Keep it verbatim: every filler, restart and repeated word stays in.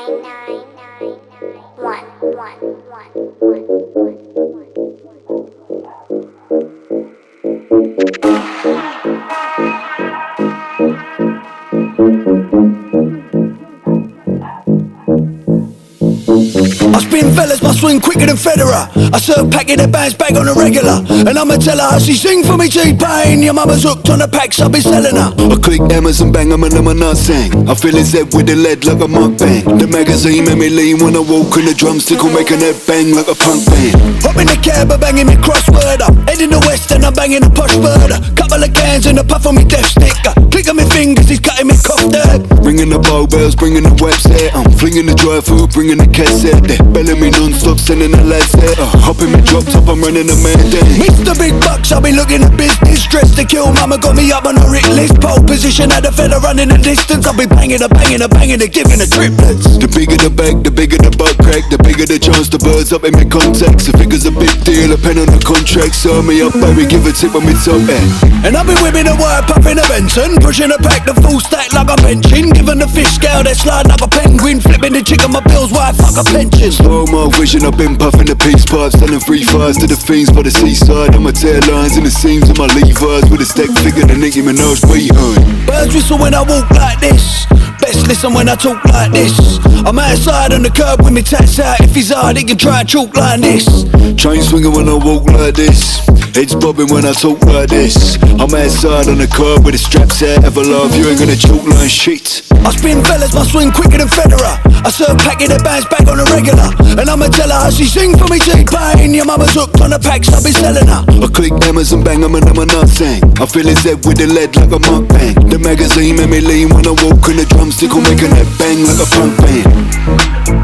one, one, one, one, one. I spin fellas, my swing quicker than Federer. I serve packing the bands bag on a regular. And I'ma tell her how she sing for me T-Pain. Your mama's hooked on the packs, I'll be selling her. I click M's and bang 'em and I'm a nut sing. I fill his head with the lead like a mukbang. The magazine made me lean when I walk in the drumstick will make a head bang like a punk band. Hop in the cab, I'm banging me crossword up. Head in the west and I'm banging a posh bird. Couple of cans and a puff on me death stick. Click on me fingers, he's cutting me cough dirt. Ringing the bow bells, bringing the website. I'm flinging the dry food, bringing the cassette. They're belling me non-stop, sending the lads there. uh, Hopping me drop top, I'm running the man down. Mister Big Bucks, I'll be looking at business. Dressed to kill, mama got me up on a hit list. Pole position, had a fella running the distance. I'll be banging, a banging, a banging, a giving the triplets. The bigger the bag, the bigger the butt crack. The bigger the chance the birds up in me contacts. The figure's a big deal, a pen on the contract. Serve me up, baby, give a tip on me top end. And I'll be whipping a wire, puffing a Benson. Pushing a pack, the full stack like a benching. Giving the fish scale, they slide like a penguin. Flipping the chick on my bills, why fuck a pension. Slow mo vision, I've been puffing the peace pipe. Selling free fires to the fiends by the seaside. On my tail lines and the seams of my Levi's. With a stack figure than Nicki Minaj, we heard. Birds whistle when I walk like this. Best listen when I talk like this. I'm outside on the curb with me tats out. If he's hard, he can try and chalk like this. Chain swinging when I walk like this. Heads bobbing when I talk like this. I'm outside on the curb with the straps out. Ever love, you ain't gonna choke like shit. I spin fellas, my swing quicker than Federer. I serve packing the bands back on a regular. And I'ma tell her how she sing for me T-Pain. Your mama's hooked on the packs, I'll be selling her. I click M's and bang 'em and I'm a nut sing. I fill his head with the lead like a mukbang. The magazine made me lean when I walk in the drumstick will make a head bang like a punk band.